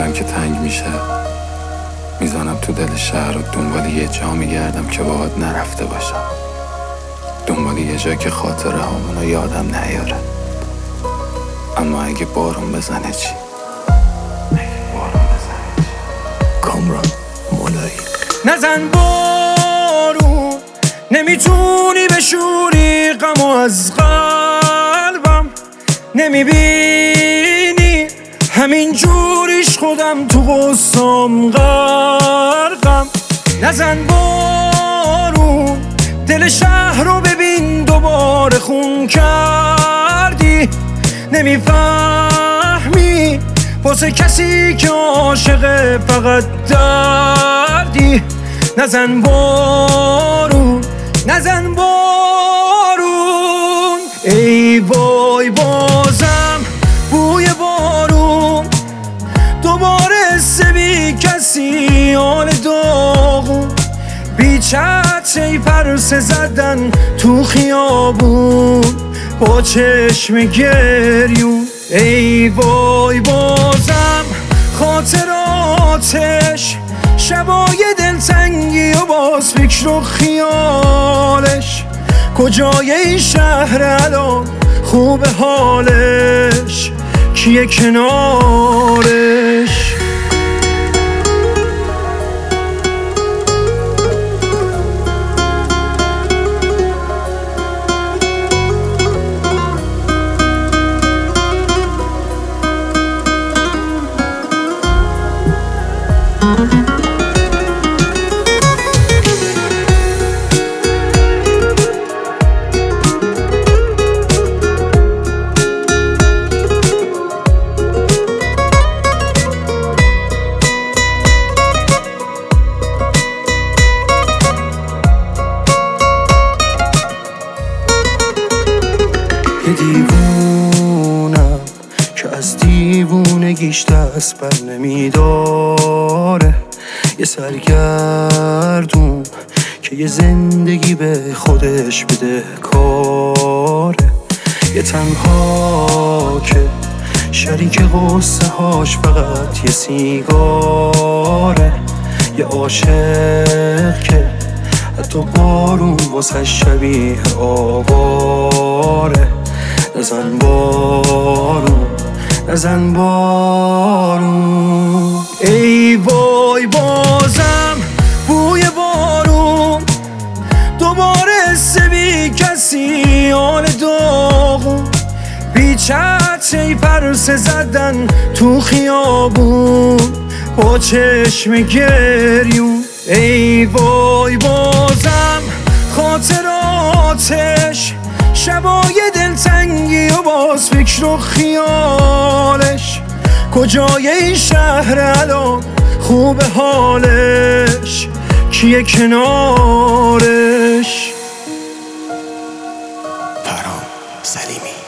دلم که تنگ میشه میزنم تو دل شهر و دنبال یه جا میگردم که باهات نرفته باشم، دنبال یه جا که خاطره هامونو یادم نیاره. اما اگه بارون بزنه چی؟ کامران مولایی. نزن بارون، نمیتونی بشوری غمو از قلبم، نمیبینی همین جوریش خودم تو غصام غرقم. نزن بارون، دل شهر رو ببین دوباره خون کردی، نمیفهمی واسه کسی که عاشق فقط دردی. نزن بارون، نزن بارون، ای وای بازم بوی بارون، دوباره بی کسی آن داغون، بی چتری پرسه زدن تو خیابون با چشم گریون. ای وای بازم خاطراتش، شبای دلتنگی و باز فکر و خیالش، کجای این شهر الان خوب حالش، کیه کنارش؟ یه دیوونم که از دیوونگیش دست بر نمیداره، یه سرگردون که یه زندگی به خودش بده کاره، یه تنها که شریک غصه هاش فقط یه سیگاره، یه عاشق که حتی بارون واسه شبیه آواره. نزن بارون، نزن بارون، ای وای بازم بوی بارون، دوباره بی کسی آن داغون، بی چتری پرسه زدن تو خیابون با چشم گریون. ای وای بازم خاطراتش، شبای دلتنگی و باز فکر و خیالش، کجای این شهر الان خوب حالش، کیه کنارش؟ پرام سلیمی.